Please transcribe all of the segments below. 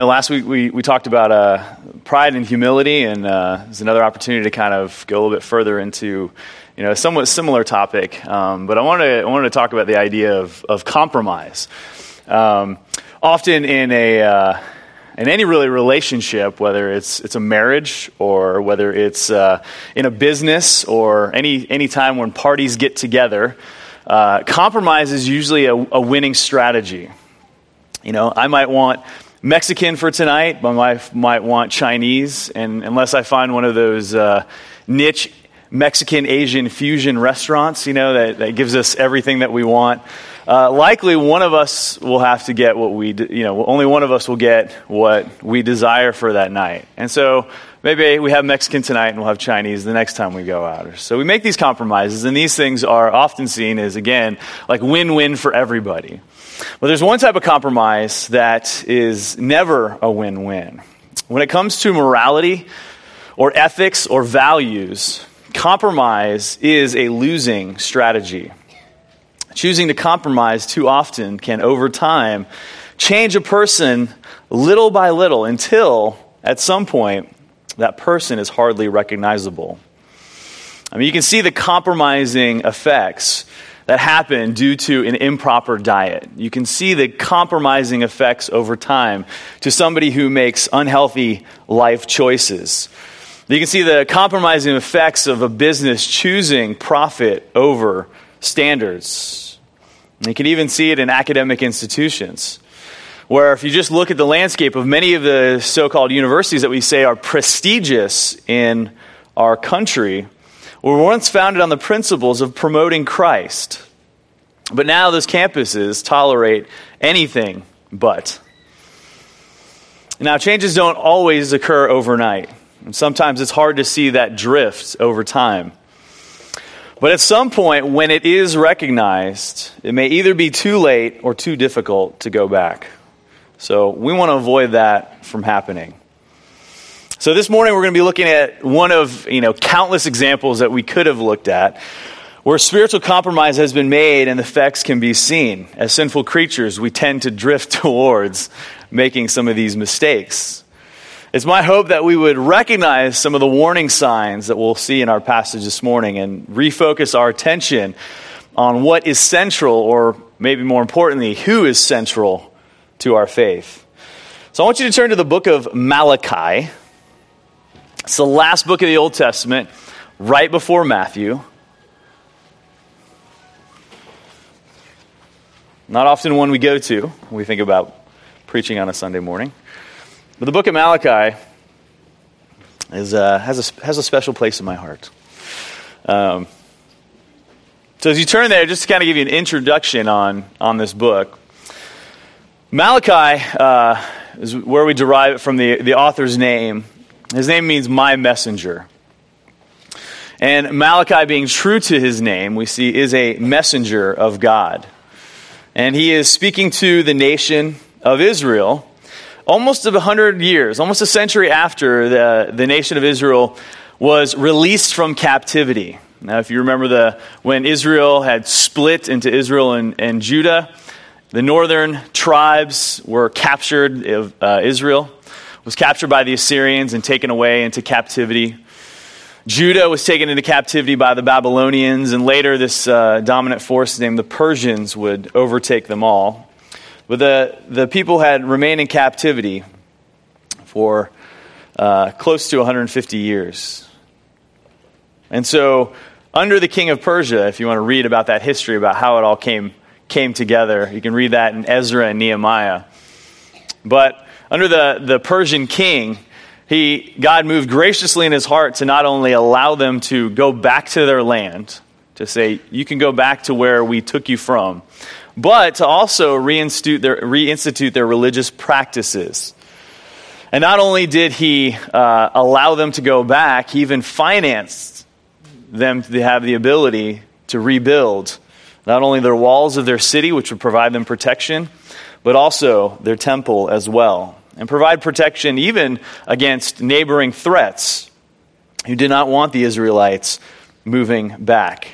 Last week we talked about pride and humility, and there's another opportunity to kind of go a little bit further into a somewhat similar topic. But I wanted to talk about the idea of compromise. Often in any really relationship, whether it's a marriage or whether it's in a business or any time when parties get together, compromise is usually a winning strategy. I might want Mexican for tonight. My wife might want Chinese, and unless I find one of those niche Mexican Asian fusion restaurants, that gives us everything that we want, likely one of us will have to get only one of us will get what we desire for that night. And so maybe we have Mexican tonight and we'll have Chinese the next time we go out. So we make these compromises, and these things are often seen as, again, like win-win for everybody. But there's one type of compromise that is never a win-win. When it comes to morality or ethics or values, compromise is a losing strategy. Choosing to compromise too often can, over time, change a person little by little until, at some point, that person is hardly recognizable. You can see the compromising effects that happen due to an improper diet. You can see the compromising effects over time to somebody who makes unhealthy life choices. You can see the compromising effects of a business choosing profit over standards. And you can even see it in academic institutions, where if you just look at the landscape of many of the so-called universities that we say are prestigious in our country, were once founded on the principles of promoting Christ. But now those campuses tolerate anything but. Now, changes don't always occur overnight. And sometimes it's hard to see that drift over time. But at some point, when it is recognized, it may either be too late or too difficult to go back. So we want to avoid that from happening. So this morning we're going to be looking at one of countless examples that we could have looked at where spiritual compromise has been made and the effects can be seen. As sinful creatures, we tend to drift towards making some of these mistakes. It's my hope that we would recognize some of the warning signs that we'll see in our passage this morning and refocus our attention on what is central, or maybe more importantly, who is central to our faith. So I want you to turn to the book of Malachi. It's the last book of the Old Testament, right before Matthew. Not often one we go to when we think about preaching on a Sunday morning. But the book of Malachi has a special place in my heart. So as you turn there, just to kind of give you an introduction on this book, Malachi is where we derive it from the author's name. His name means my messenger. And Malachi, being true to his name, we see is a messenger of God. And he is speaking to the nation of Israel almost 100 years, almost a century after the nation of Israel was released from captivity. Now, if you remember when Israel had split into Israel and Judah, the northern tribes were captured. Israel was captured by the Assyrians and taken away into captivity. Judah was taken into captivity by the Babylonians, and later this dominant force named the Persians would overtake them all. But the people had remained in captivity for close to 150 years. And so under the king of Persia, if you want to read about that history, about how it all came together, you can read that in Ezra and Nehemiah. But under the Persian king, God moved graciously in his heart to not only allow them to go back to their land, to say, you can go back to where we took you from, but to also reinstitute their religious practices. And not only did he allow them to go back, he even financed them to have the ability to rebuild not only their walls of their city, which would provide them protection, but also their temple as well, and provide protection even against neighboring threats who did not want the Israelites moving back.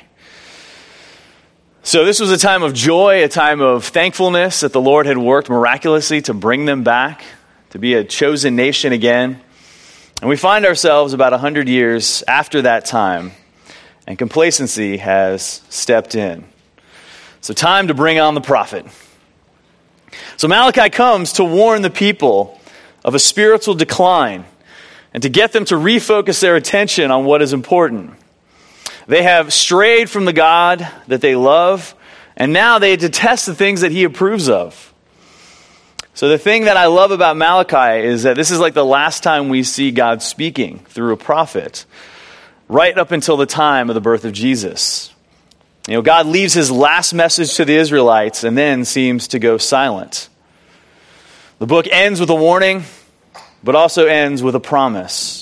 So this was a time of joy, a time of thankfulness that the Lord had worked miraculously to bring them back to be a chosen nation again. And we find ourselves about 100 years after that time, and complacency has stepped in. So time to bring on the prophet. So Malachi comes to warn the people of a spiritual decline and to get them to refocus their attention on what is important. They have strayed from the God that they love, and now they detest the things that he approves of. So the thing that I love about Malachi is that this is like the last time we see God speaking through a prophet, right up until the time of the birth of Jesus. You know, God leaves his last message to the Israelites and then seems to go silent. The book ends with a warning, but also ends with a promise.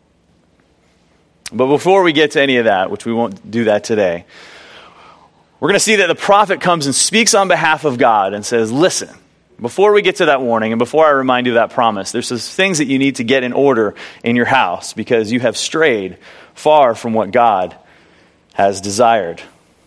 But before we get to any of that, which we won't do that today, we're going to see that the prophet comes and speaks on behalf of God and says, listen, before we get to that warning and before I remind you of that promise, there's some things that you need to get in order in your house because you have strayed far from what God has desired.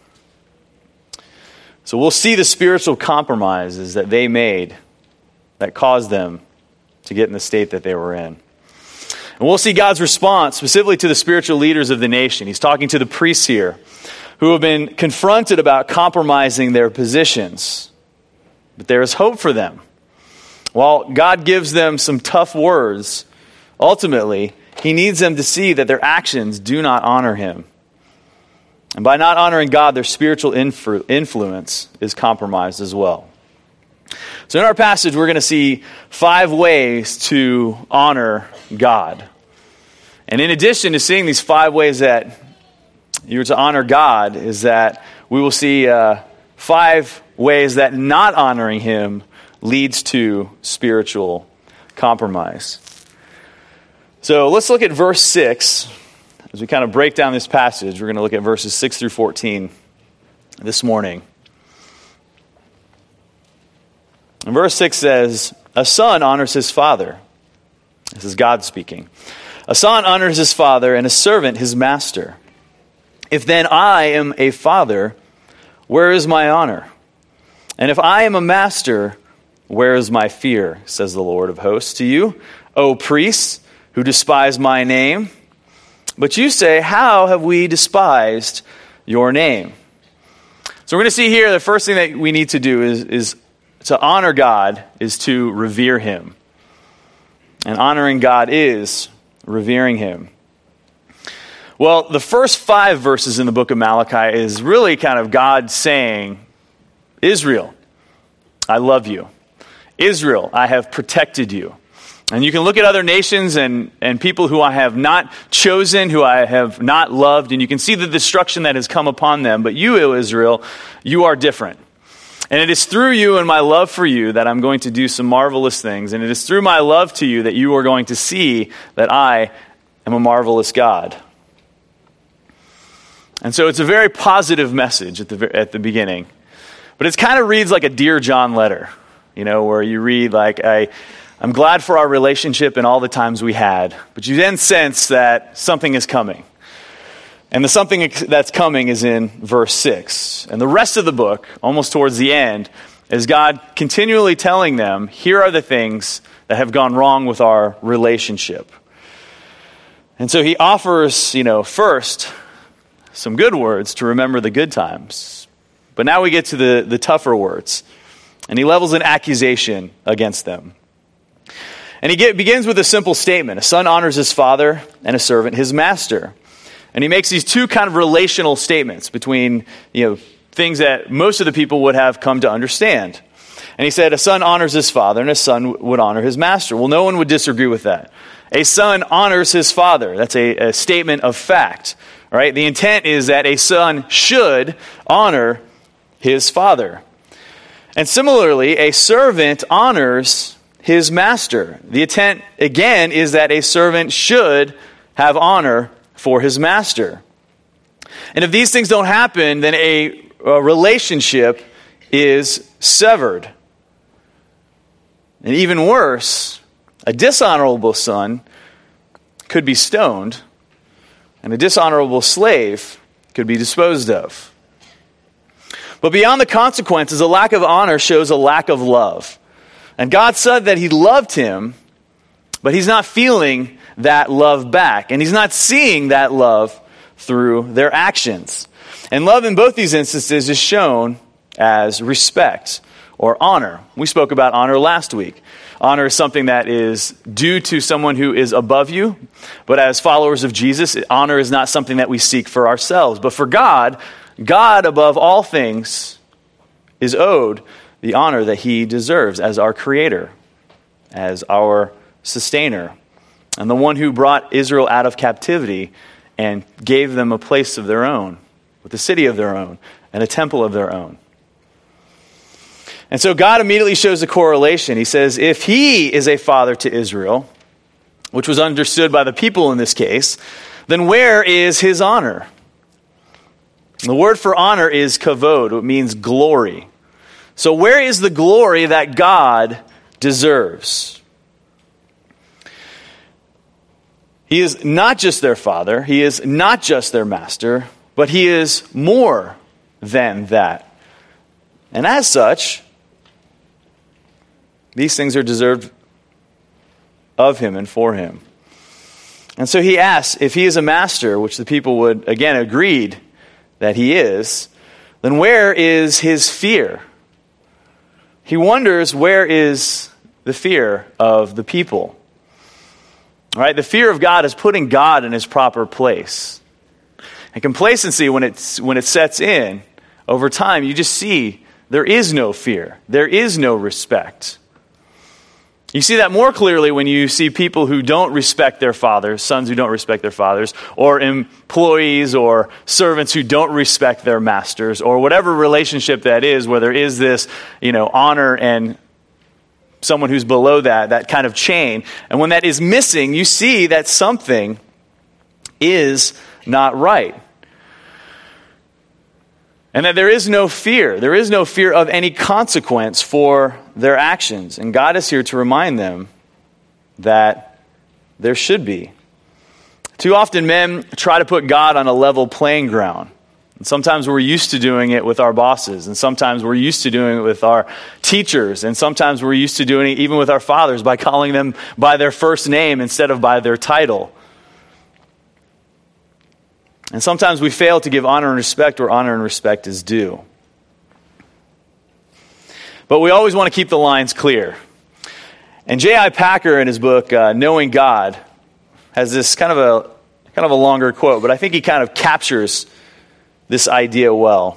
So we'll see the spiritual compromises that they made that caused them to get in the state that they were in. And we'll see God's response specifically to the spiritual leaders of the nation. He's talking to the priests here who have been confronted about compromising their positions. But there is hope for them. While God gives them some tough words, ultimately, he needs them to see that their actions do not honor him. And by not honoring God, their spiritual influence is compromised as well. So in our passage, we're going to see 5 ways to honor God. And in addition to seeing these 5 ways that you're to honor God, is that we will see 5 ways that not honoring him leads to spiritual compromise. So let's look at verse 6. As we kind of break down this passage, we're going to look at verses 6 through 14 this morning. And verse 6 says, a son honors his father. This is God speaking. A son honors his father, and a servant his master. If then I am a father, where is my honor? And if I am a master, where is my fear, says the Lord of hosts to you, O priests who despise my name? But you say, how have we despised your name? So we're going to see here the first thing that we need to do is to honor God is to revere him. And honoring God is revering him. Well, the first 5 verses in the book of Malachi is really kind of God saying, Israel, I love you. Israel, I have protected you. And you can look at other nations and people who I have not chosen, who I have not loved, and you can see the destruction that has come upon them. But you, O Israel, you are different. And it is through you and my love for you that I'm going to do some marvelous things. And it is through my love to you that you are going to see that I am a marvelous God. And so it's a very positive message at the beginning. But it kind of reads like a Dear John letter, you know, where you read like, I'm glad for our relationship and all the times we had. But you then sense that something is coming. And the something that's coming is in verse 6. And the rest of the book, almost towards the end, is God continually telling them, here are the things that have gone wrong with our relationship. And so he offers, first, some good words to remember the good times. But now we get to the tougher words. And he levels an accusation against them. And he begins with a simple statement. A son honors his father, and a servant his master. And he makes these 2 kind of relational statements between, things that most of the people would have come to understand. And he said, a son honors his father, and a son would honor his master. Well, no one would disagree with that. A son honors his father. That's a statement of fact. All right? The intent is that a son should honor his father. And similarly, a servant honors his master. The intent, again, is that a servant should have honor for his master. And if these things don't happen, then a relationship is severed. And even worse, a dishonorable son could be stoned, and a dishonorable slave could be disposed of. But beyond the consequences, a lack of honor shows a lack of love. And God said that he loved him but he's not feeling that love back, and he's not seeing that love through their actions. And love in both these instances is shown as respect or honor. We spoke about honor last week. Honor is something that is due to someone who is above you, but as followers of Jesus, honor is not something that we seek for ourselves. But for God, God above all things is owed the honor that he deserves as our creator, as our sustainer, and the one who brought Israel out of captivity and gave them a place of their own, with a city of their own, and a temple of their own. And so God immediately shows a correlation. He says, if he is a father to Israel, which was understood by the people in this case, then where is his honor? The word for honor is kavod. It means glory. So where is the glory that God deserves? He is not just their father. He is not just their master, but he is more than that. And as such, these things are deserved of him and for him. And so he asks, if he is a master, which the people would, again, agreed that he is, then where is his fear? He wonders, where is the fear of the people? All right, the fear of God is putting God in his proper place. And complacency, when it sets in, over time, you just see there is no fear. There is no respect. You see that more clearly when you see people who don't respect their fathers, sons who don't respect their fathers, or employees or servants who don't respect their masters, or whatever relationship that is, where there is this, honor and someone who's below that kind of chain. And when that is missing, you see that something is not right. And that there is no fear. There is no fear of any consequence for their actions. And God is here to remind them that there should be. Too often men try to put God on a level playing ground. And sometimes we're used to doing it with our bosses. And sometimes we're used to doing it with our teachers. And sometimes we're used to doing it even with our fathers by calling them by their first name instead of by their title. And sometimes we fail to give honor and respect where honor and respect is due. But we always want to keep the lines clear. And J.I. Packer, in his book, Knowing God, has this kind of a longer quote, but I think he kind of captures this idea well.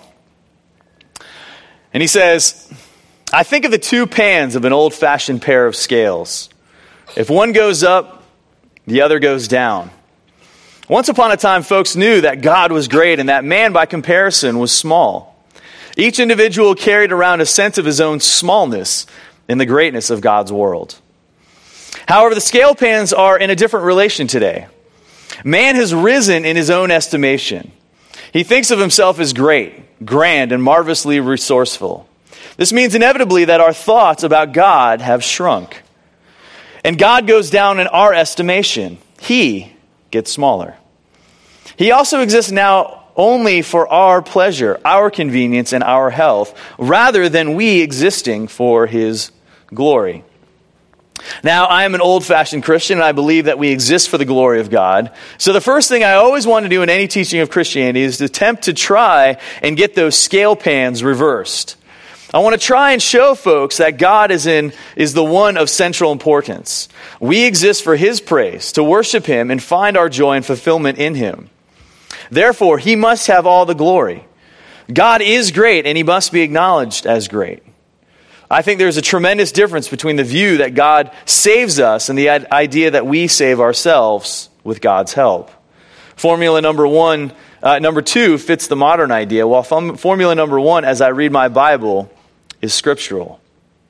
And he says, I think of the two pans of an old-fashioned pair of scales. If one goes up, the other goes down. Once upon a time, folks knew that God was great and that man, by comparison, was small. Each individual carried around a sense of his own smallness in the greatness of God's world. However, the scale pans are in a different relation today. Man has risen in his own estimation. He thinks of himself as great, grand, and marvelously resourceful. This means inevitably that our thoughts about God have shrunk. And God goes down in our estimation. He gets smaller. He also exists now only for our pleasure, our convenience, and our health, rather than we existing for his glory. Now, I am an old-fashioned Christian, and I believe that we exist for the glory of God. So the first thing I always want to do in any teaching of Christianity is to attempt to try and get those scale pans reversed. I want to try and show folks that God is the one of central importance. We exist for his praise, to worship him and find our joy and fulfillment in him. Therefore, he must have all the glory. God is great, and he must be acknowledged as great. I think there's a tremendous difference between the view that God saves us and the idea that we save ourselves with God's help. Formula number two fits the modern idea, while formula number one, as I read my Bible, is scriptural.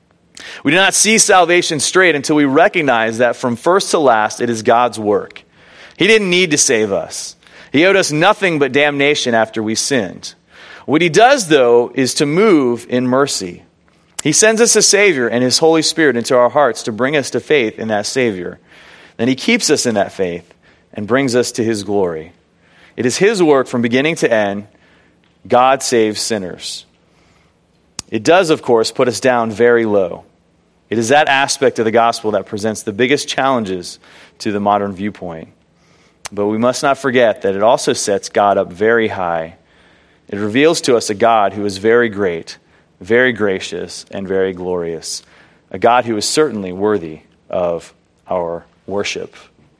We do not see salvation straight until we recognize that from first to last, it is God's work. He didn't need to save us. He owed us nothing but damnation after we sinned. What he does, though, is to move in mercy. He sends us a Savior and his Holy Spirit into our hearts to bring us to faith in that Savior. Then he keeps us in that faith and brings us to his glory. It is his work from beginning to end. God saves sinners. It does, of course, put us down very low. It is that aspect of the gospel that presents the biggest challenges to the modern viewpoint. But we must not forget that it also sets God up very high. It reveals to us a God who is very great, very gracious, and very glorious. A God who is certainly worthy of our worship.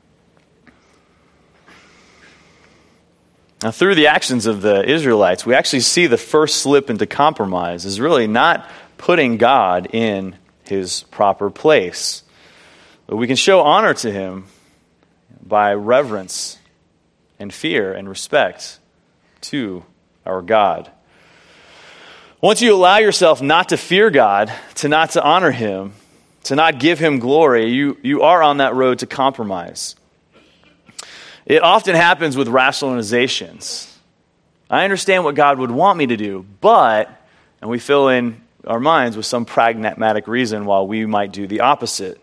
Now, through the actions of the Israelites, we actually see the first slip into compromise is really not putting God in his proper place. But we can show honor to him by reverence and fear and respect to our God. Once you allow yourself not to fear God, not to honor him, to not give him glory, you are on that road to compromise. It often happens with rationalizations. I understand what God would want me to do, but, and we fill in our minds with some pragmatic reason while we might do the opposite.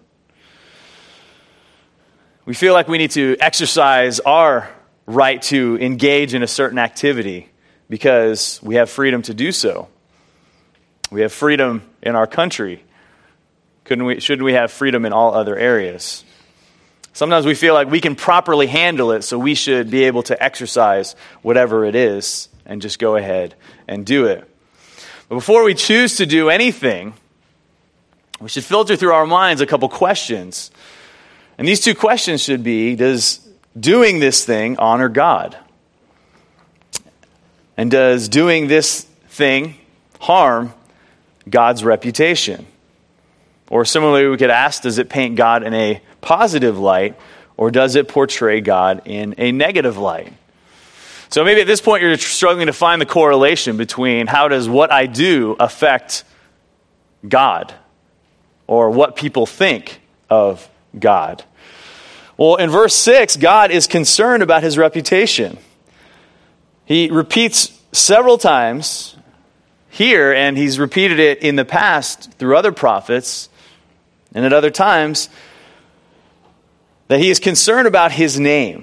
We feel like we need to exercise our right to engage in a certain activity because we have freedom to do so. We have freedom in our country. Shouldn't we have freedom in all other areas? Sometimes we feel like we can properly handle it, so we should be able to exercise whatever it is and just go ahead and do it. But before we choose to do anything, we should filter through our minds a couple questions. And these two questions should be, does doing this thing honor God? And does doing this thing harm God's reputation? Or similarly, we could ask, does it paint God in a positive light, or does it portray God in a negative light? So maybe at this point you're struggling to find the correlation between how does what I do affect God, or what people think of God. Well, in verse 6, God is concerned about his reputation. He repeats several times here, and he's repeated it in the past through other prophets, and at other times, that he is concerned about his name.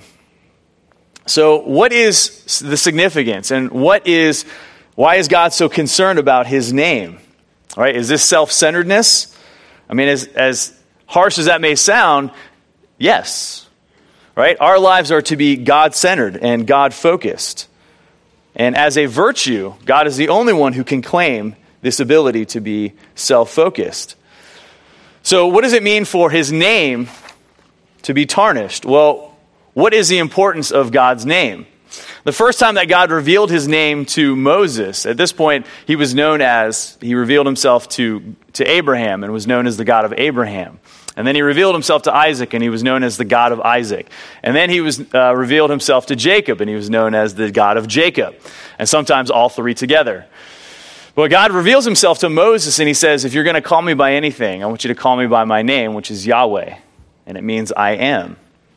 So what is the significance, and why is God so concerned about his name? All right, is this self-centeredness? I mean, as harsh as that may sound, yes. Right? Our lives are to be God-centered and God-focused. And as a virtue, God is the only one who can claim this ability to be self-focused. So what does it mean for his name to be tarnished? Well, what is the importance of God's name? The first time that God revealed his name to Moses, at this point, he revealed himself to Abraham and was known as the God of Abraham. And then he revealed himself to Isaac, and he was known as the God of Isaac. And then he revealed himself to Jacob, and he was known as the God of Jacob. And sometimes all three together. But God reveals himself to Moses, and he says, if you're going to call me by anything, I want you to call me by my name, which is Yahweh. And it means I am.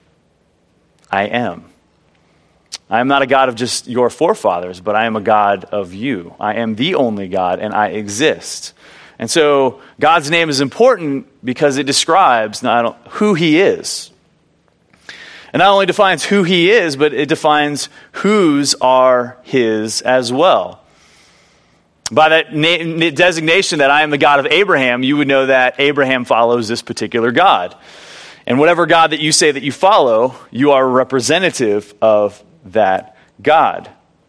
I am. I am not a God of just your forefathers, but I am a God of you. I am the only God, and I exist. And so God's name is important because it describes not who he is. And not only defines who he is, but it defines whose are his as well. By that designation that I am the God of Abraham, you would know that Abraham follows this particular God. And whatever God that you say that you follow, you are a representative of that God.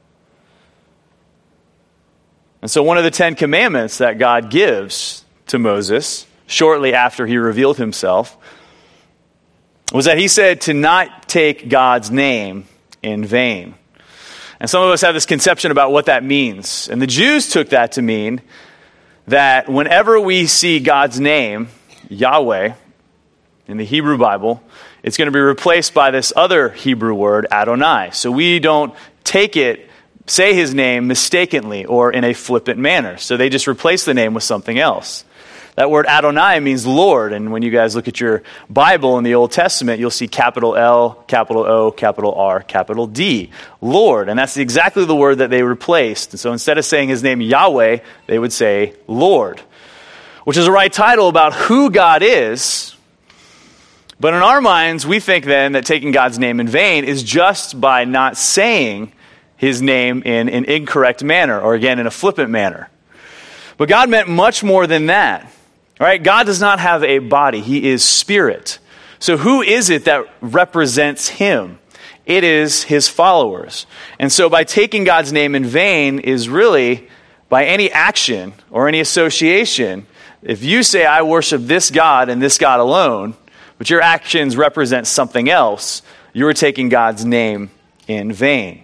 And so one of the 10 commandments that God gives to Moses shortly after he revealed himself was that he said to not take God's name in vain. And some of us have this conception about what that means. And the Jews took that to mean that whenever we see God's name, Yahweh, in the Hebrew Bible, it's going to be replaced by this other Hebrew word, Adonai. So we don't say his name mistakenly or in a flippant manner. So they just replace the name with something else. That word Adonai means Lord. And when you guys look at your Bible in the Old Testament, you'll see capital L, capital O, capital R, capital D, Lord. And that's exactly the word that they replaced. And so instead of saying his name Yahweh, they would say Lord, which is a right title about who God is. But in our minds, we think then that taking God's name in vain is just by not saying his name in an incorrect manner, or again, in a flippant manner. But God meant much more than that. All right? God does not have a body. He is spirit. So who is it that represents him? It is his followers. And so by taking God's name in vain is really by any action or any association. If you say, I worship this God and this God alone, but your actions represent something else, you are taking God's name in vain.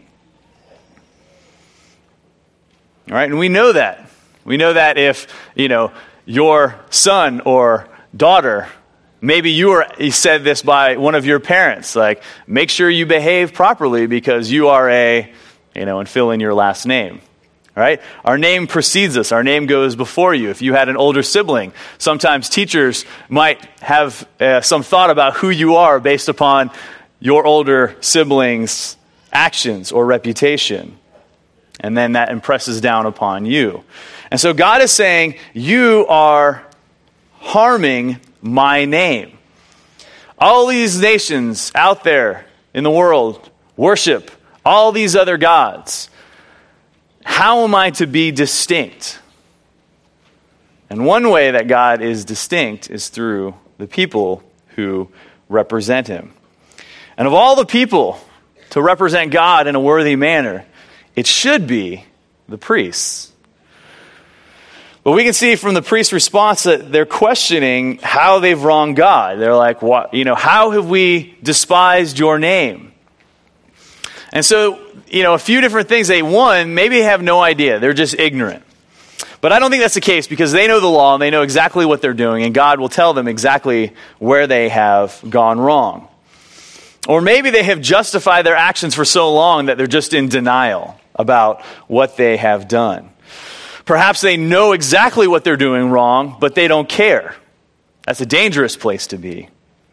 All right, and we know that. We know that if, your son or daughter, maybe you said this by one of your parents, like, make sure you behave properly because you are and fill in your last name. Right? Our name precedes us. Our name goes before you. If you had an older sibling, sometimes teachers might have some thought about who you are based upon your older sibling's actions or reputation. And then that impresses down upon you. And so God is saying, you are harming my name. All these nations out there in the world worship all these other gods. How am I to be distinct? And one way that God is distinct is through the people who represent him. And of all the people to represent God in a worthy manner, it should be the priests. But we can see from the priest's response that they're questioning how they've wronged God. They're like, "What? How have we despised your name?" And so, a few different things. Maybe they have no idea. They're just ignorant. But I don't think that's the case because they know the law and they know exactly what they're doing, and God will tell them exactly where they have gone wrong. Or maybe they have justified their actions for so long that they're just in denial about what they have done. Perhaps they know exactly what they're doing wrong, but they don't care. That's a dangerous place to be.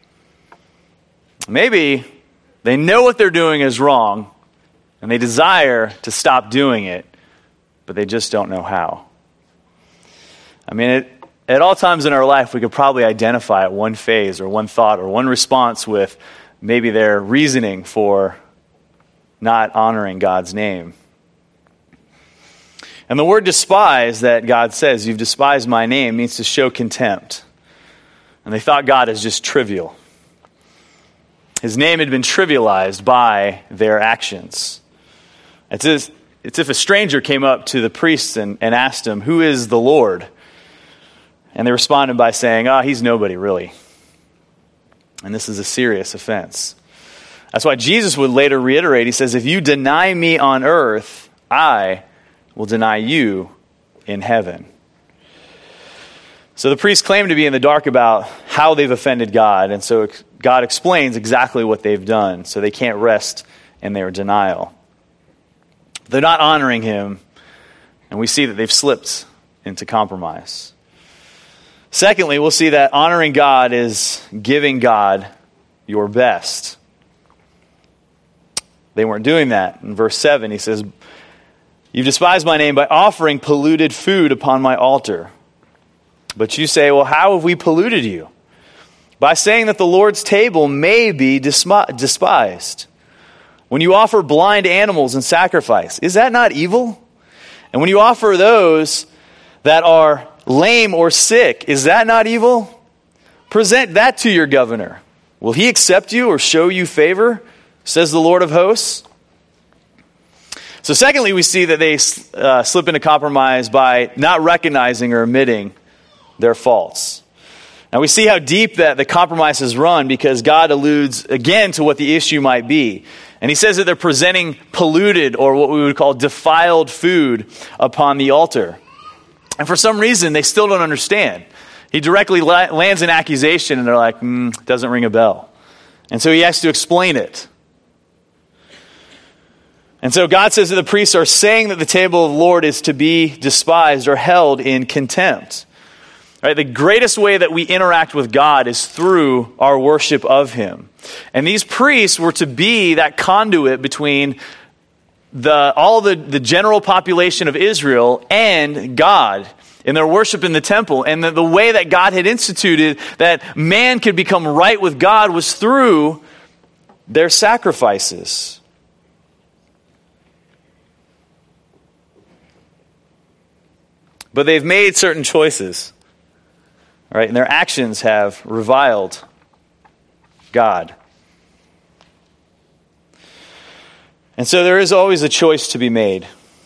Maybe they know what they're doing is wrong, and they desire to stop doing it, but they just don't know how. At all times in our life, we could probably identify one phase or one thought or one response with maybe their reasoning for not honoring God's name. And the word despise that God says, you've despised my name, means to show contempt. And they thought God is just trivial. His name had been trivialized by their actions. It's if a stranger came up to the priests and asked him, who is the Lord? And they responded by saying, he's nobody really. And this is a serious offense. That's why Jesus would later reiterate, he says, if you deny me on earth, I will deny you in heaven. So the priests claim to be in the dark about how they've offended God, and so God explains exactly what they've done, so they can't rest in their denial. They're not honoring him, and we see that they've slipped into compromise. Secondly, we'll see that honoring God is giving God your best. They weren't doing that. In verse 7, he says, you've despised my name by offering polluted food upon my altar. But you say, well, how have we polluted you? By saying that the Lord's table may be despised. When you offer blind animals in sacrifice, is that not evil? And when you offer those that are lame or sick, is that not evil? Present that to your governor. Will he accept you or show you favor? Says the Lord of hosts. So secondly, we see that they slip into compromise by not recognizing or admitting their faults. Now we see how deep that the compromise has run because God alludes again to what the issue might be. And he says that they're presenting polluted or what we would call defiled food upon the altar. And for some reason, they still don't understand. He directly lands an accusation and they're like, doesn't ring a bell. And so he has to explain it. And so God says that the priests are saying that the table of the Lord is to be despised or held in contempt. Right? The greatest way that we interact with God is through our worship of him. And these priests were to be that conduit between all the general population of Israel and God in their worship in the temple. And the way that God had instituted that man could become right with God was through their sacrifices. But they've made certain choices. right? And their actions have reviled God. And so there is always a choice to be made.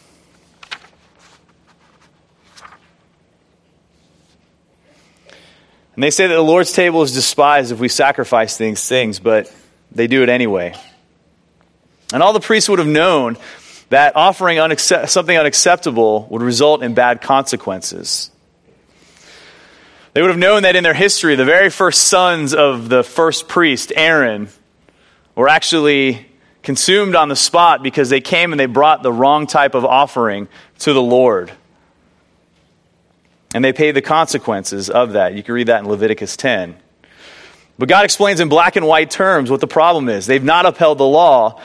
And they say that the Lord's table is despised if we sacrifice these things, but they do it anyway. And all the priests would have known that offering something unacceptable would result in bad consequences. They would have known that in their history, the very first sons of the first priest, Aaron, were actually consumed on the spot because they came and they brought the wrong type of offering to the Lord. And they paid the consequences of that. You can read that in Leviticus 10. But God explains in black and white terms what the problem is. They've not upheld the law,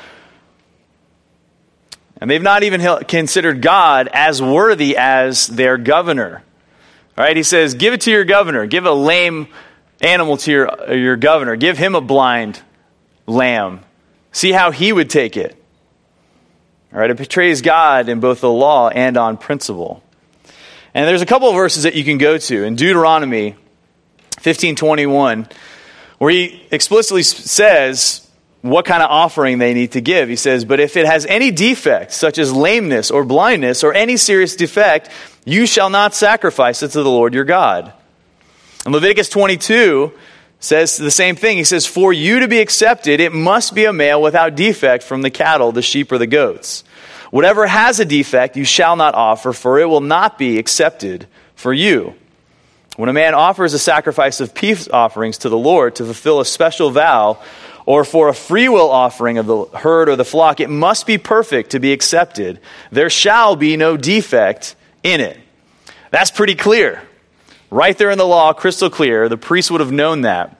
and they've not even considered God as worthy as their governor. All right, he says, give it to your governor. Give a lame animal to your governor. Give him a blind lamb. See how he would take it. All right, it betrays God in both the law and on principle. And there's a couple of verses that you can go to. In Deuteronomy 15:21, where he explicitly says what kind of offering they need to give. He says, but if it has any defect, such as lameness or blindness or any serious defect, you shall not sacrifice it to the Lord your God. And Leviticus 22 says the same thing. He says, for you to be accepted, it must be a male without defect from the cattle, the sheep, or the goats. Whatever has a defect, you shall not offer, for it will not be accepted for you. When a man offers a sacrifice of peace offerings to the Lord to fulfill a special vow, or for a freewill offering of the herd or the flock, it must be perfect to be accepted. There shall be no defect in it. That's pretty clear. Right there in the law, crystal clear. The priests would have known that.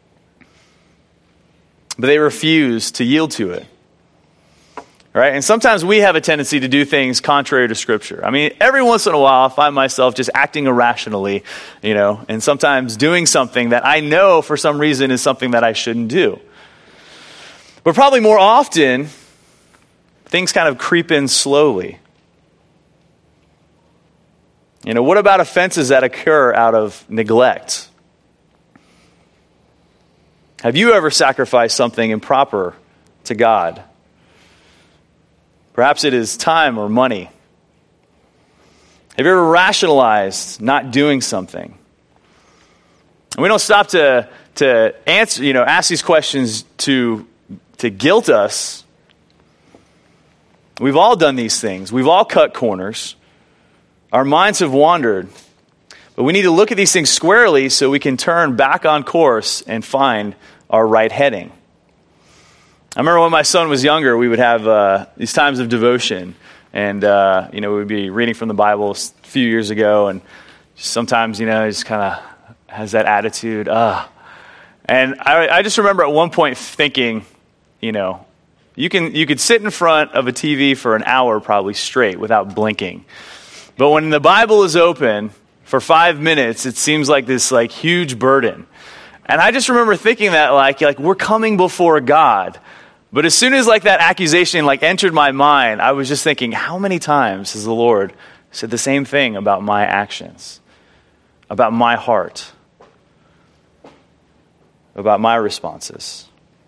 But they refused to yield to it. Right? And sometimes we have a tendency to do things contrary to Scripture. I mean, every once in a while, I find myself just acting irrationally, and sometimes doing something that I know for some reason is something that I shouldn't do. But probably more often, things kind of creep in slowly. What about offenses that occur out of neglect? Have you ever sacrificed something improper to God? Perhaps it is time or money. Have you ever rationalized not doing something? And we don't stop to answer, ask these questions to guilt us. We've all done these things. We've all cut corners. Our minds have wandered. But we need to look at these things squarely so we can turn back on course and find our right heading. I remember when my son was younger, we would have these times of devotion. And, we would be reading from the Bible a few years ago. And sometimes, he just kind of has that attitude. And I just remember at one point thinking, you could sit in front of a TV for an hour probably straight without blinking. But when the Bible is open for 5 minutes, it seems like this huge burden. And I just remember thinking that like we're coming before God. But as soon as that accusation entered my mind, I was just thinking, how many times has the Lord said the same thing about my actions, about my heart, about my responses?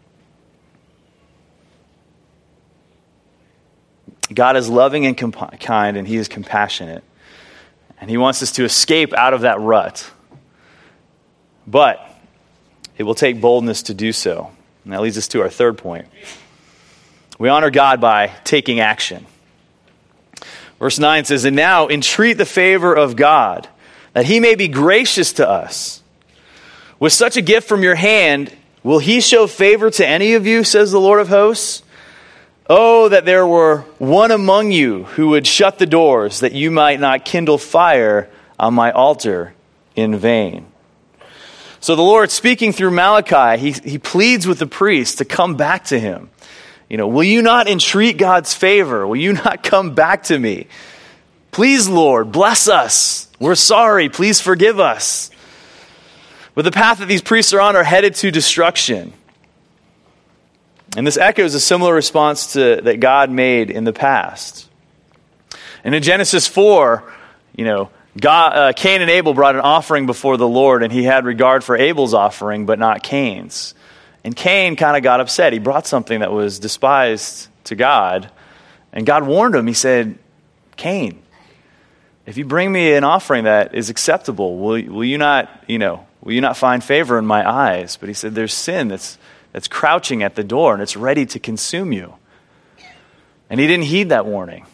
God is loving and kind, and he is compassionate. And he wants us to escape out of that rut. But it will take boldness to do so. And that leads us to our third point. We honor God by taking action. Verse 9 says, and now entreat the favor of God, that he may be gracious to us. With such a gift from your hand, will he show favor to any of you, says the Lord of hosts? Oh, that there were one among you who would shut the doors, that you might not kindle fire on my altar in vain. So the Lord, speaking through Malachi, he pleads with the priests to come back to him. Will you not entreat God's favor? Will you not come back to me? Please, Lord, bless us. We're sorry. Please forgive us. But the path that these priests are on are headed to destruction. And this echoes a similar response that God made in the past. And in Genesis 4, Cain and Abel brought an offering before the Lord, and he had regard for Abel's offering, but not Cain's. And Cain kind of got upset. He brought something that was despised to God, and God warned him. He said, Cain, if you bring me an offering that is acceptable, will you not find favor in my eyes? But he said, there's sin that's crouching at the door, and it's ready to consume you. And he didn't heed that warning.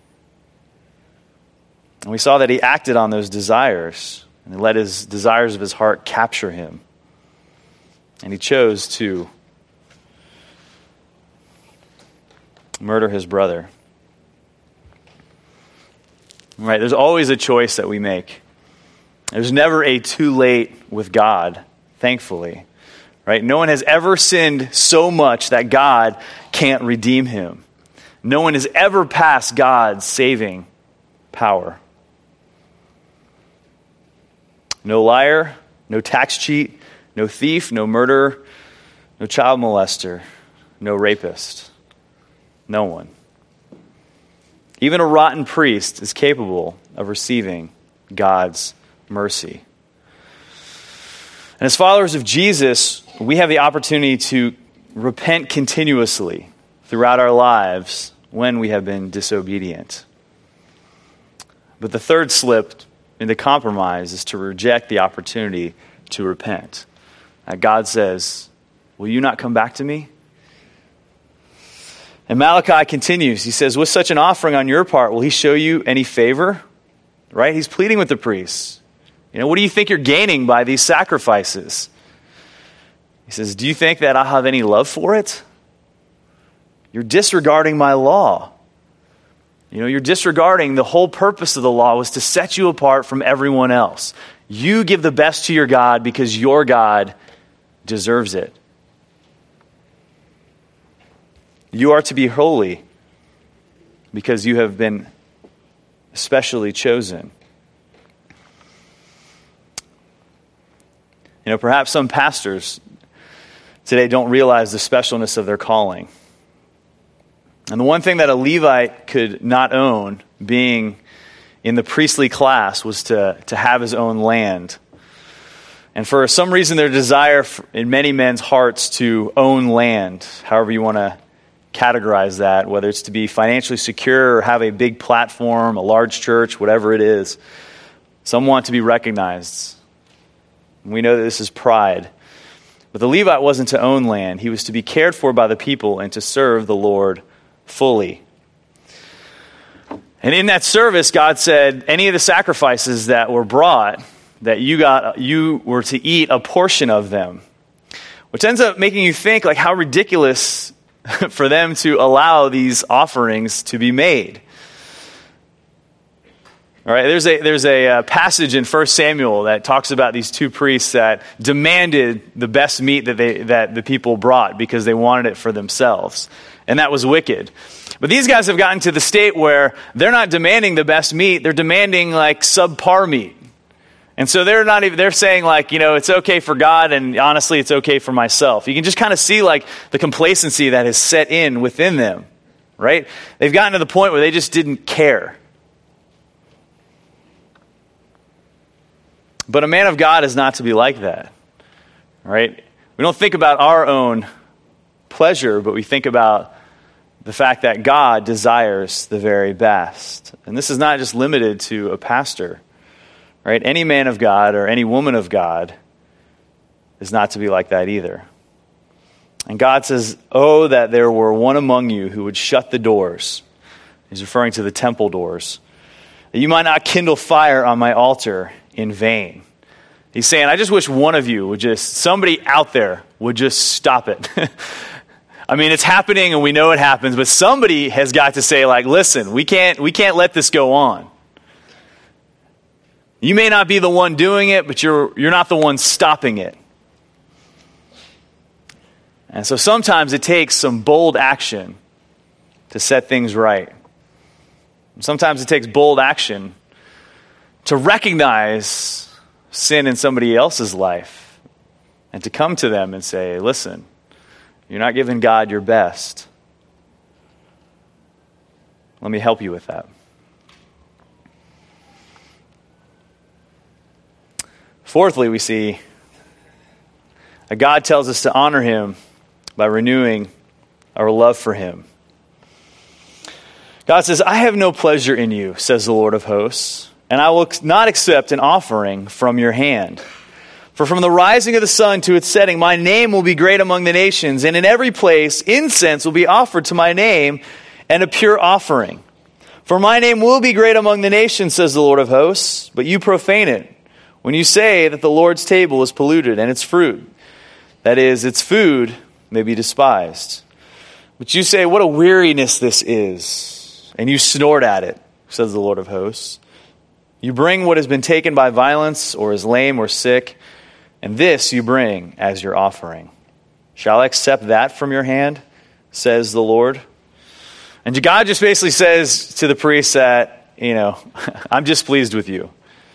And we saw that he acted on those desires, and he let his desires of his heart capture him. And he chose to murder his brother. Right? There's always a choice that we make. There's never a too late with God, thankfully. Right? No one has ever sinned so much that God can't redeem him. No one has ever passed God's saving power. No liar, no tax cheat, no thief, no murderer, no child molester, no rapist. No one. Even a rotten priest is capable of receiving God's mercy. And as followers of Jesus, we have the opportunity to repent continuously throughout our lives when we have been disobedient. But the third slip into compromise is to reject the opportunity to repent. God says, will you not come back to me? And Malachi continues. He says, with such an offering on your part, will he show you any favor? Right? He's pleading with the priests. What do you think you're gaining by these sacrifices? He says, do you think that I'll have any love for it? You're disregarding my law. You're disregarding the whole purpose of the law was to set you apart from everyone else. You give the best to your God because your God deserves it. You are to be holy because you have been especially chosen. Perhaps some pastors today don't realize the specialness of their calling. And the one thing that a Levite could not own, being in the priestly class, was to have his own land. And for some reason, their desire in many men's hearts to own land, however you want to categorize that, whether it's to be financially secure or have a big platform, a large church, whatever it is, some want to be recognized. We know that this is pride. But the Levite wasn't to own land. He was to be cared for by the people and to serve the Lord fully. And in that service, God said, any of the sacrifices that were brought, that you were to eat a portion of them, which ends up making you think like how ridiculous for them to allow these offerings to be made. All right, there's a passage in 1 Samuel that talks about these two priests that demanded the best meat that the people brought because they wanted it for themselves. And that was wicked. But these guys have gotten to the state where they're not demanding the best meat, they're demanding like subpar meat. And so they're saying like, it's okay for God and honestly it's okay for myself. You can just kind of see like the complacency that has set in within them, right? They've gotten to the point where they just didn't care. But a man of God is not to be like that, right? We don't think about our own pleasure, but we think about the fact that God desires the very best. And this is not just limited to a pastor, right? Any man of God or any woman of God is not to be like that either. And God says, oh, that there were one among you who would shut the doors. He's referring to the temple doors. That you might not kindle fire on my altar in vain. He's saying, I just wish one of you somebody out there would just stop it. I mean, it's happening and we know it happens, but somebody has got to say like, listen, we can't let this go on. You may not be the one doing it, but you're not the one stopping it. And so sometimes it takes some bold action to set things right. Sometimes it takes bold action to recognize sin in somebody else's life and to come to them and say, listen, you're not giving God your best. Let me help you with that. Fourthly, we see that God tells us to honor him by renewing our love for him. God says, I have no pleasure in you, says the Lord of hosts, and I will not accept an offering from your hand. For from the rising of the sun to its setting, my name will be great among the nations, and in every place incense will be offered to my name and a pure offering. For my name will be great among the nations, says the Lord of hosts, but you profane it when you say that the Lord's table is polluted and its fruit, that is, its food, may be despised. But you say, what a weariness this is. And you snort at it, says the Lord of hosts. You bring what has been taken by violence or is lame or sick, and this you bring as your offering. Shall I accept that from your hand, says the Lord? And God just basically says to the priests that, I'm displeased with you.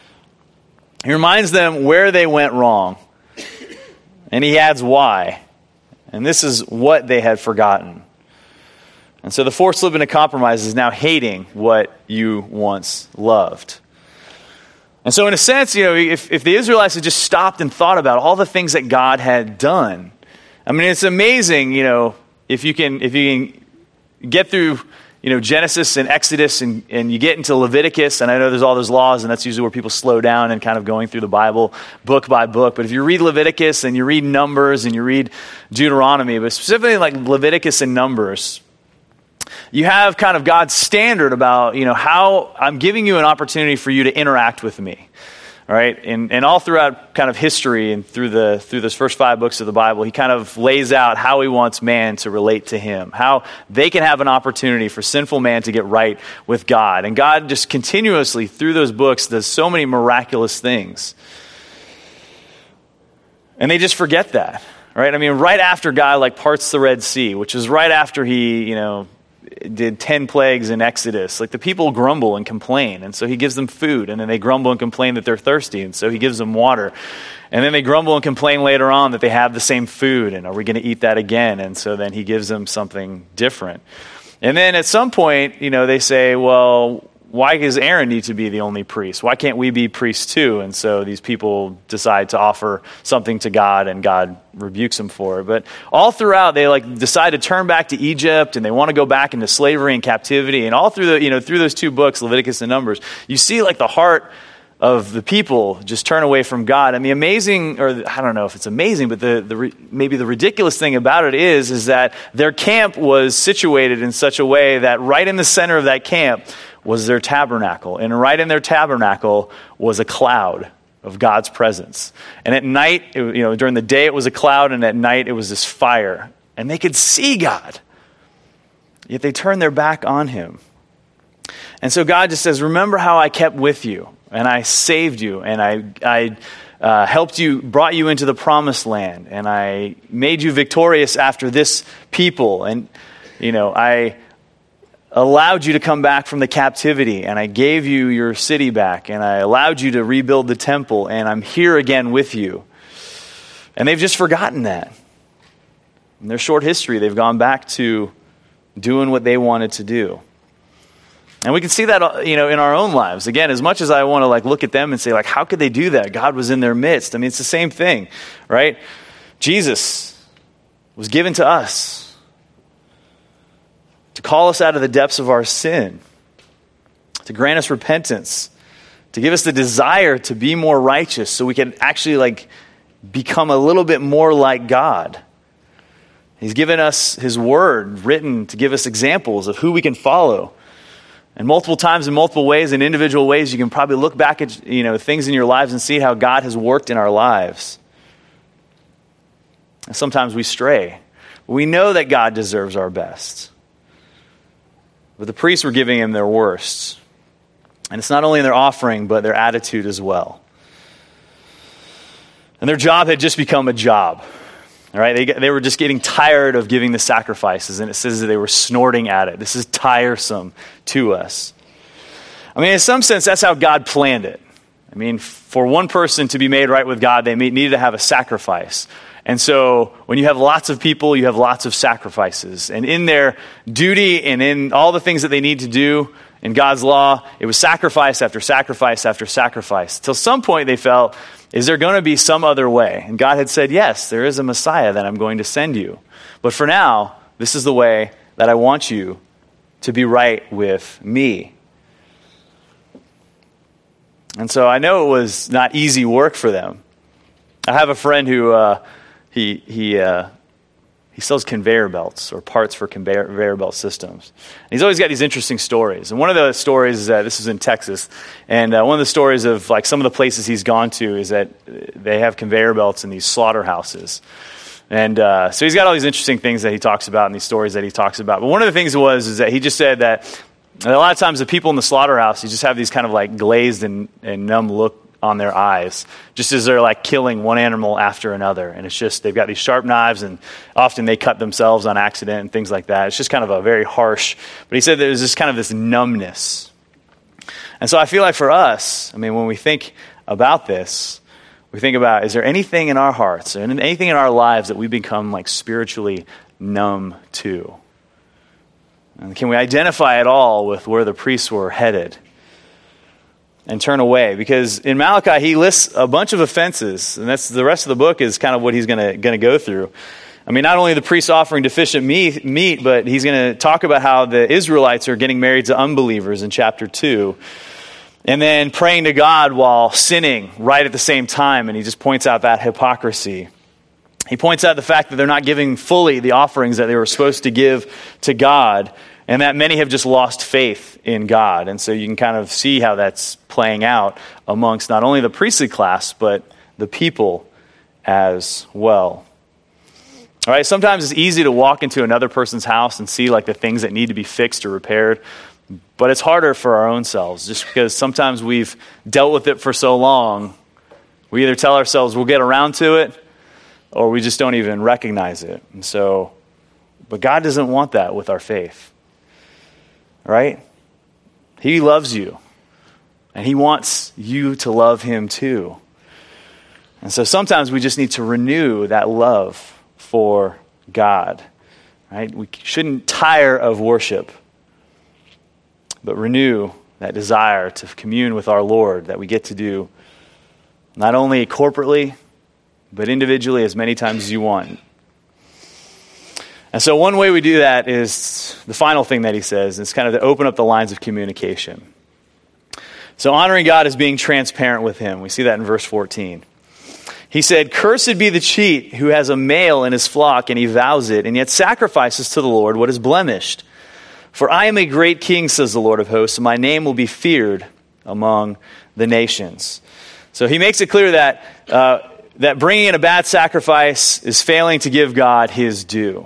He reminds them where they went wrong, and he adds why. And this is what they had forgotten. And so the fourth slip into compromise is now hating what you once loved. And so in a sense, if the Israelites had just stopped and thought about all the things that God had done, I mean, it's amazing, if you can get through, Genesis and Exodus and you get into Leviticus, and I know there's all those laws, and that's usually where people slow down and kind of going through the Bible book by book. But if you read Leviticus and you read Numbers and you read Deuteronomy, but specifically like Leviticus and Numbers, you have kind of God's standard about, how I'm giving you an opportunity for you to interact with me, all right? And all throughout kind of history and through those first 5 books of the Bible, he kind of lays out how he wants man to relate to him, how they can have an opportunity for sinful man to get right with God. And God just continuously, through those books, does so many miraculous things. And they just forget that, right? I mean, right after God parts the Red Sea, which is right after he, did 10 plagues in Exodus. The people grumble and complain, and so he gives them food, and then they grumble and complain that they're thirsty, and so he gives them water. And then they grumble and complain later on that they have the same food, and are we going to eat that again? And so then he gives them something different. And then at some point, they say, well, why does Aaron need to be the only priest? Why can't we be priests too? And so these people decide to offer something to God, and God rebukes them for it. But all throughout, they decide to turn back to Egypt, and they want to go back into slavery and captivity. And all through through those 2 books, Leviticus and Numbers, you see the heart of the people just turn away from God. And the amazing, or I don't know if it's amazing, but maybe the ridiculous thing about it is that their camp was situated in such a way that right in the center of that camp was their tabernacle. And right in their tabernacle was a cloud of God's presence. And at night, during the day it was a cloud, and at night it was this fire. And they could see God, yet they turned their back on him. And so God just says, remember how I kept with you, and I saved you, and I helped you, brought you into the promised land, and I made you victorious after this people, and I allowed you to come back from the captivity, and I gave you your city back, and I allowed you to rebuild the temple, and I'm here again with you. And they've just forgotten that. In their short history, they've gone back to doing what they wanted to do. And we can see that, in our own lives. Again, as much as I want to look at them and say, how could they do that? God was in their midst. I mean, it's the same thing, right? Jesus was given to us to call us out of the depths of our sin, to grant us repentance, to give us the desire to be more righteous so we can actually become a little bit more like God. He's given us his word written to give us examples of who we can follow. And multiple times in multiple ways, in individual ways, you can probably look back at things in your lives and see how God has worked in our lives. And sometimes we stray. We know that God deserves our best. But the priests were giving him their worst. And it's not only in their offering, but their attitude as well. And their job had just become a job. All right, they were just getting tired of giving the sacrifices, and it says that they were snorting at it. This is tiresome to us. I mean, in some sense, that's how God planned it. I mean, for one person to be made right with God, they needed to have a sacrifice. And so when you have lots of people, you have lots of sacrifices. And in their duty and in all the things that they need to do, In God's law, it was sacrifice after sacrifice after sacrifice. Till some point they felt, is there going to be some other way? And God had said, yes, there is a Messiah that I'm going to send you. But for now, this is the way that I want you to be right with me. And so I know it was not easy work for them. I have a friend who he sells conveyor belts or parts for conveyor belt systems. And he's always got these interesting stories. And one of the stories is that this is in Texas. And one of the stories of like some of the places he's gone to is that they have conveyor belts in these slaughterhouses. And so he's got all these interesting things that he talks about and these stories that he talks about. But one of the things is that he just said that a lot of times the people in the slaughterhouse, you just have these kind of like glazed and numb look on their eyes, just as they're like killing one animal after another. And it's just, they've got these sharp knives and often they cut themselves on accident and things like that. It's just kind of a very harsh, but he said there's just kind of this numbness. And so I feel like for us, I mean, when we think about this, we think about, is there anything in our hearts and anything in our lives that we've become like spiritually numb to? And can we identify at all with where the priests were headed? And turn away, because in Malachi he lists a bunch of offenses, and that's the rest of the book is kind of what he's going to go through. I mean, not only the priests offering deficient meat, but he's going to talk about how the Israelites are getting married to unbelievers in chapter 2, and then praying to God while sinning right at the same time, and he just points out that hypocrisy. He points out the fact that they're not giving fully the offerings that they were supposed to give to God, and that many have just lost faith in God. And so you can kind of see how that's playing out amongst not only the priestly class, but the people as well. All right, sometimes it's easy to walk into another person's house and see like the things that need to be fixed or repaired, but it's harder for our own selves, just because sometimes we've dealt with it for so long, we either tell ourselves we'll get around to it, or we just don't even recognize it. And so, but God doesn't want that with our faith. Right? He loves you. And he wants you to love him too. And so sometimes we just need to renew that love for God. Right? We shouldn't tire of worship, but renew that desire to commune with our Lord that we get to do not only corporately, but individually as many times as you want. And so one way we do that is the final thing that he says, is kind of to open up the lines of communication. So honoring God is being transparent with him. We see that in verse 14. He said, "Cursed be the cheat who has a male in his flock, and he vows it, and yet sacrifices to the Lord what is blemished. For I am a great king, says the Lord of hosts, and my name will be feared among the nations." So he makes it clear that that bringing in a bad sacrifice is failing to give God his due.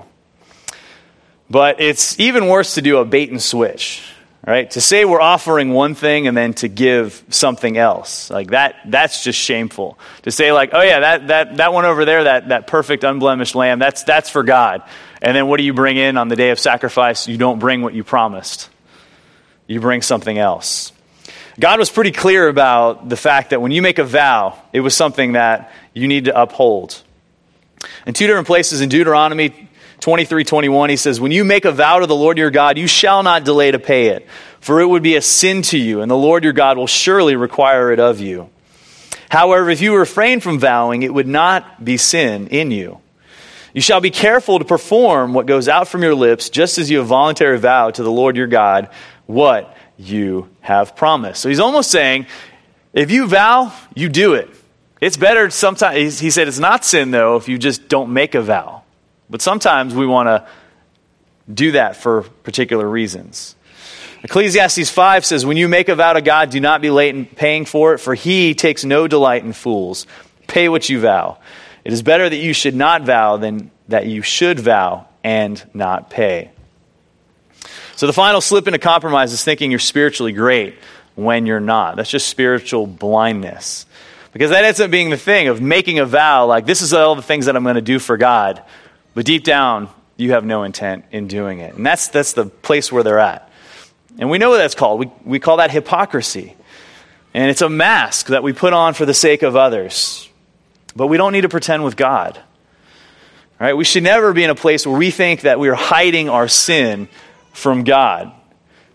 But it's even worse to do a bait and switch, right? To say we're offering one thing and then to give something else. Like that's just shameful. To say like, oh yeah, that one over there, that perfect unblemished lamb, that's for God. And then what do you bring in on the day of sacrifice? You don't bring what you promised. You bring something else. God was pretty clear about the fact that when you make a vow, it was something that you need to uphold. In two different places in Deuteronomy 23:21, he says, "When you make a vow to the Lord your God, you shall not delay to pay it, for it would be a sin to you, and the Lord your God will surely require it of you. However, if you refrain from vowing, it would not be sin in you. You shall be careful to perform what goes out from your lips, just as you have voluntarily vowed to the Lord your God what you have promised." So he's almost saying, if you vow, you do it. It's better sometimes, he said it's not sin though if you just don't make a vow. But sometimes we want to do that for particular reasons. Ecclesiastes 5 says, "When you make a vow to God, do not be late in paying for it, for he takes no delight in fools. Pay what you vow. It is better that you should not vow than that you should vow and not pay." So the final slip into compromise is thinking you're spiritually great when you're not. That's just spiritual blindness. Because that ends up being the thing of making a vow, like this is all the things that I'm going to do for God. But deep down, you have no intent in doing it. And that's the place where they're at. And we know what that's called. We call that hypocrisy. And it's a mask that we put on for the sake of others. But we don't need to pretend with God. All right? We should never be in a place where we think that we are hiding our sin from God.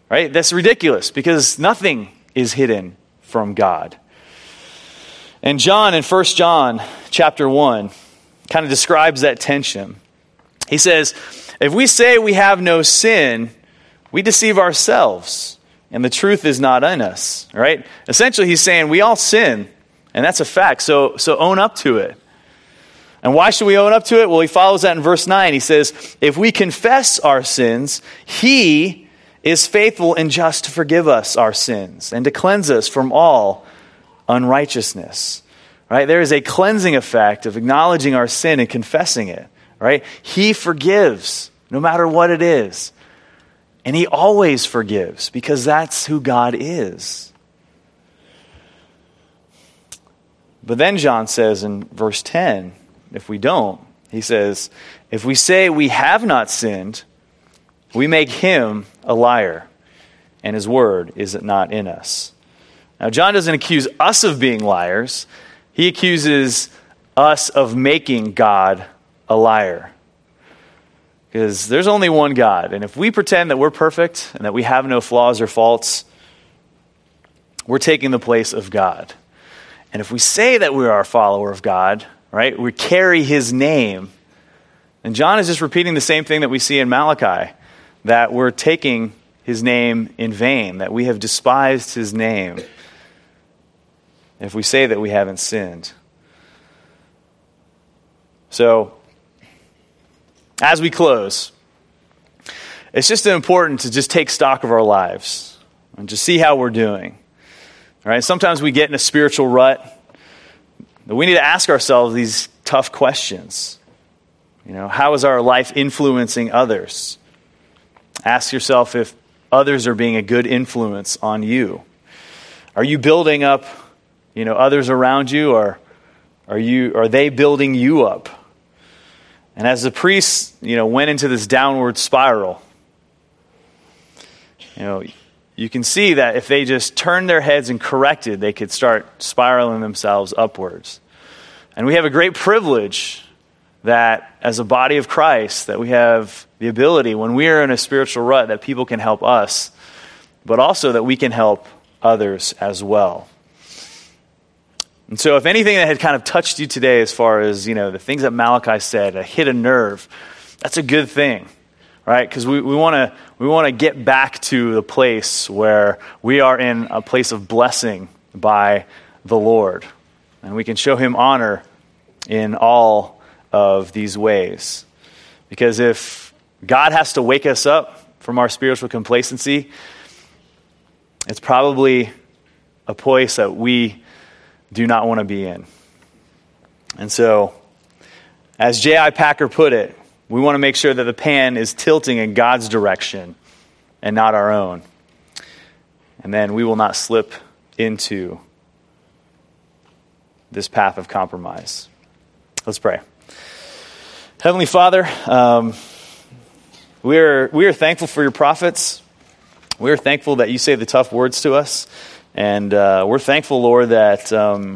right? That's ridiculous because nothing is hidden from God. And John in 1 John chapter 1 kind of describes that tension. He says, if we say we have no sin, we deceive ourselves, and the truth is not in us, right? Essentially, he's saying we all sin, and that's a fact, so own up to it. And why should we own up to it? Well, he follows that in verse 9. He says, if we confess our sins, he is faithful and just to forgive us our sins and to cleanse us from all unrighteousness. Right? There is a cleansing effect of acknowledging our sin and confessing it. Right? He forgives no matter what it is. And he always forgives because that's who God is. But then John says in verse 10, if we don't, he says, if we say we have not sinned, we make him a liar, and his word is not in us. Now, John doesn't accuse us of being liars. He accuses us of making God a liar. Because there's only one God, and if we pretend that we're perfect and that we have no flaws or faults, we're taking the place of God. And if we say that we are a follower of God, right, we carry his name, and John is just repeating the same thing that we see in Malachi, that we're taking his name in vain, that we have despised his name, if we say that we haven't sinned. So, as we close, it's just important to just take stock of our lives and just see how we're doing. All right? Sometimes we get in a spiritual rut. We need to ask ourselves these tough questions. You know, how is our life influencing others? Ask yourself if others are being a good influence on you. Are you building up, others around you, or are they building you up? And as the priests, went into this downward spiral, you can see that if they just turned their heads and corrected, they could start spiraling themselves upwards. And we have a great privilege that as a body of Christ, that we have the ability, when we are in a spiritual rut, that people can help us, but also that we can help others as well. And so if anything that had kind of touched you today as far as, the things that Malachi said, hit a nerve, that's a good thing, right? Because we want to get back to the place where we are in a place of blessing by the Lord. And we can show him honor in all of these ways. Because if God has to wake us up from our spiritual complacency, it's probably a place that we do not want to be in. And so, as J.I. Packer put it, we want to make sure that the pan is tilting in God's direction and not our own. And then we will not slip into this path of compromise. Let's pray. Heavenly Father, we are thankful for your prophets. We are thankful that you say the tough words to us. And we're thankful, Lord, that,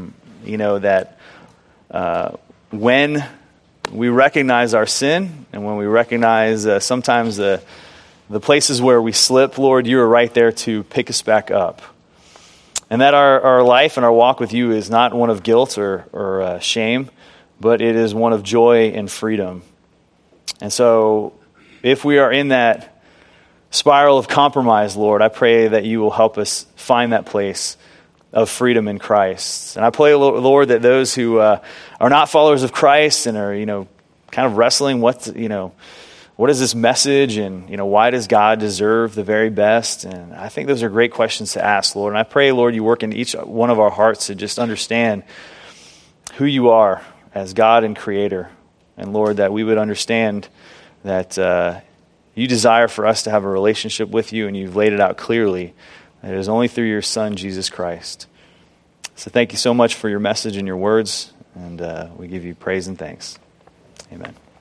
when we recognize our sin and when we recognize sometimes the places where we slip, Lord, you are right there to pick us back up. And that our life and our walk with you is not one of guilt or shame, but it is one of joy and freedom. And so if we are in that spiral of compromise, Lord, I pray that you will help us find that place of freedom in Christ. And I pray, Lord, that those who are not followers of Christ and are, kind of wrestling what is this message and, why does God deserve the very best? And I think those are great questions to ask, Lord. And I pray, Lord, you work in each one of our hearts to just understand who you are as God and Creator. And Lord, that we would understand that you desire for us to have a relationship with you, and you've laid it out clearly. It is only through your Son, Jesus Christ. So thank you so much for your message and your words, and we give you praise and thanks. Amen.